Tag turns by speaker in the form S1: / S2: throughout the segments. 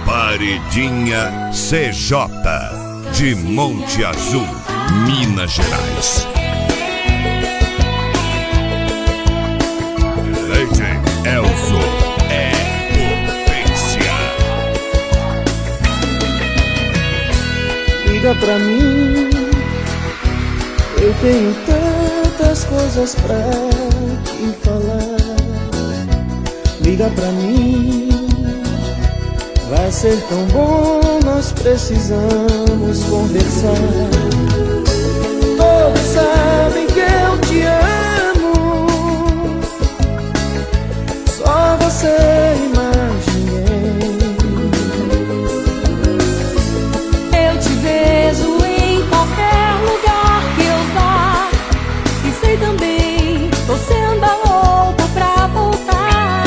S1: Paredinha CJ de Monte Azul, Minas Gerais. Legend Elzo é potência.
S2: Liga pra mim, eu tenho tantas coisas pra te falar. Liga pra mim, vai ser tão bom, nós precisamos conversar. Todos sabem que eu te amo, só você e mais ninguém.
S3: Eu te vejo em qualquer lugar que eu vá, e sei também, você anda louco pra voltar.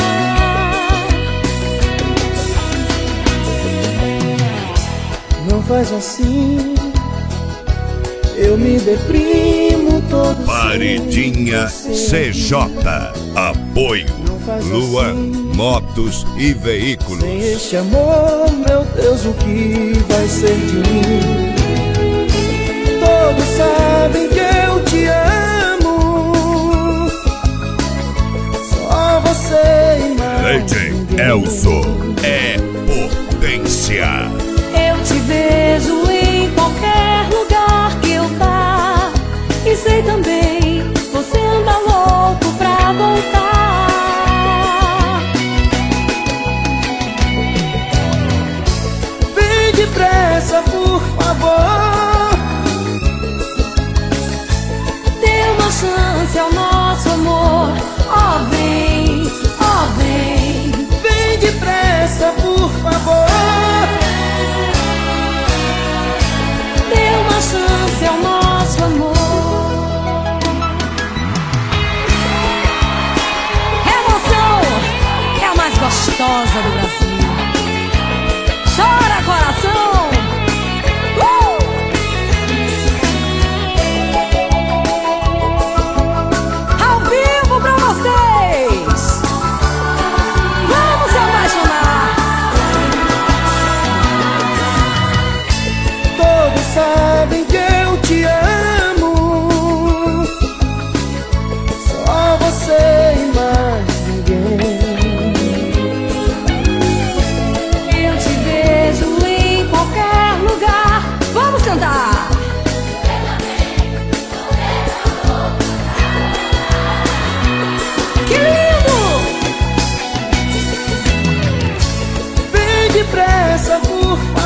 S2: Não faz assim, eu me deprimo todo.
S1: Paredinha CJ, apoio Luan
S2: assim,
S1: Motos e Veículos.
S2: sem este amor, meu Deus, o que vai ser de mim? Todos sabem que eu te amo, só você e mais
S1: Legend
S2: ninguém.
S1: Elzo é potência.
S3: Eu te vejo em qualquer lugar que eu vá, e sei também, você anda louco pra voltar.
S2: Vem depressa, por favor,
S3: Dê uma chance ao nosso amor. Oh, vem, oh, vem.
S2: vem depressa, por favor.
S3: Dê uma chance ao nosso amor. Emoção é a mais gostosa do Brasil. Chora, coração! Ao vivo pra vocês! Vamos se apaixonar!
S2: Todos sabem que eu te amo, só você e mais ninguém.
S3: Eu te vejo em qualquer lugar. Vamos cantar! Que lindo!
S2: Vem depressa, por favor.